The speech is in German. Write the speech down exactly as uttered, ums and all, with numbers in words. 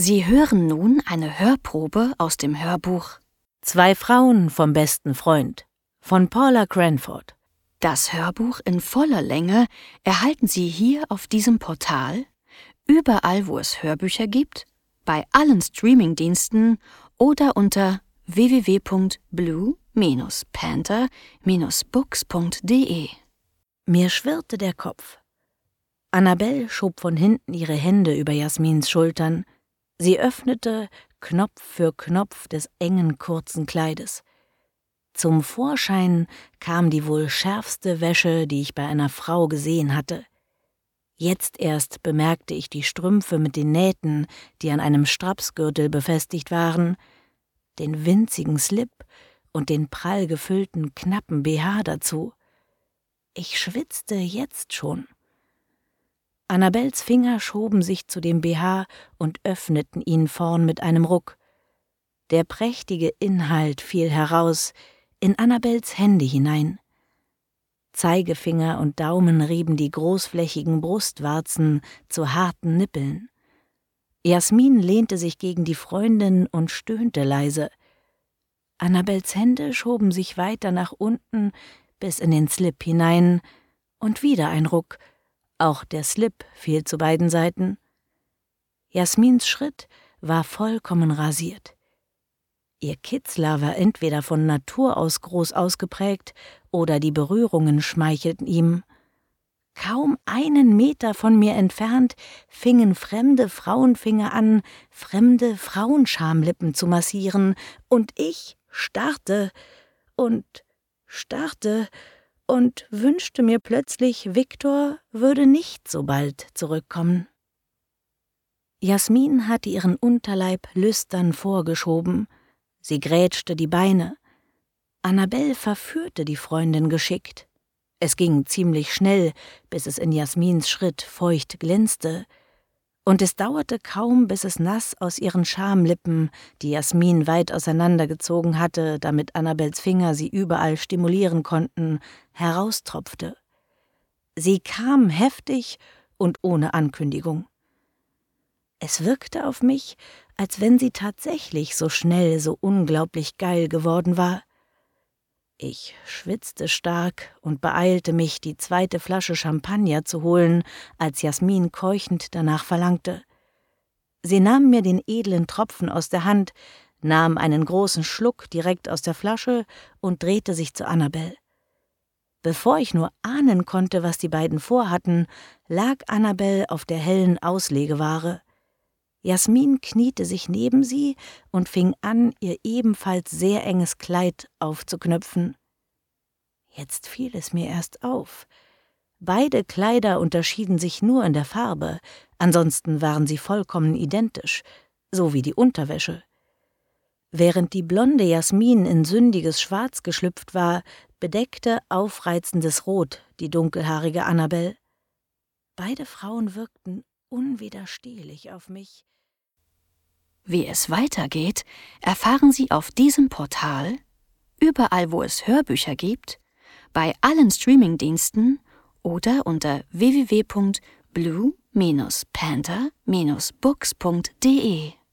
Sie hören nun eine Hörprobe aus dem Hörbuch Zwei Frauen vom besten Freund von Paula Cranford. Das Hörbuch in voller Länge erhalten Sie hier auf diesem Portal, überall wo es Hörbücher gibt, bei allen Streamingdiensten oder unter w w w punkt blue Bindestrich panther Bindestrich books punkt de. Mir schwirrte der Kopf. Annabelle schob von hinten ihre Hände über Jasmins Schultern. Sie öffnete Knopf für Knopf des engen, kurzen Kleides. Zum Vorschein kam die wohl schärfste Wäsche, die ich bei einer Frau gesehen hatte. Jetzt erst bemerkte ich die Strümpfe mit den Nähten, die an einem Strapsgürtel befestigt waren, den winzigen Slip und den prall gefüllten, knappen B H dazu. Ich schwitzte jetzt schon. Annabelles Finger schoben sich zu dem B H und öffneten ihn vorn mit einem Ruck. Der prächtige Inhalt fiel heraus, in Annabelles Hände hinein. Zeigefinger und Daumen rieben die großflächigen Brustwarzen zu harten Nippeln. Jasmin lehnte sich gegen die Freundin und stöhnte leise. Annabelles Hände schoben sich weiter nach unten bis in den Slip hinein, und wieder ein Ruck. Auch der Slip fiel zu beiden Seiten. Jasmins Schritt war vollkommen rasiert. Ihr Kitzler war entweder von Natur aus groß ausgeprägt oder die Berührungen schmeichelten ihm. Kaum einen Meter von mir entfernt fingen fremde Frauenfinger an, fremde Frauenschamlippen zu massieren, und ich starrte und starrte und wünschte mir plötzlich, Viktor würde nicht so bald zurückkommen. Jasmin hatte ihren Unterleib lüstern vorgeschoben. Sie grätschte die Beine. Annabelle verführte die Freundin geschickt. Es ging ziemlich schnell, bis es in Jasmins Schritt feucht glänzte. Und es dauerte kaum, bis es nass aus ihren Schamlippen, die Jasmin weit auseinandergezogen hatte, damit Annabelles Finger sie überall stimulieren konnten, heraustropfte. Sie kam heftig und ohne Ankündigung. Es wirkte auf mich, als wenn sie tatsächlich so schnell, so unglaublich geil geworden war. Ich schwitzte stark und beeilte mich, die zweite Flasche Champagner zu holen, als Jasmin keuchend danach verlangte. Sie nahm mir den edlen Tropfen aus der Hand, nahm einen großen Schluck direkt aus der Flasche und drehte sich zu Annabelle. Bevor ich nur ahnen konnte, was die beiden vorhatten, lag Annabelle auf der hellen Auslegeware. Jasmin kniete sich neben sie und fing an, ihr ebenfalls sehr enges Kleid aufzuknöpfen. Jetzt fiel es mir erst auf. Beide Kleider unterschieden sich nur in der Farbe, ansonsten waren sie vollkommen identisch, so wie die Unterwäsche. Während die blonde Jasmin in sündiges Schwarz geschlüpft war, bedeckte aufreizendes Rot die dunkelhaarige Annabelle. Beide Frauen wirkten unwiderstehlich auf mich. Wie es weitergeht, erfahren Sie auf diesem Portal, überall wo es Hörbücher gibt, bei allen Streamingdiensten oder unter w w w punkt blue Bindestrich panther Bindestrich books punkt de.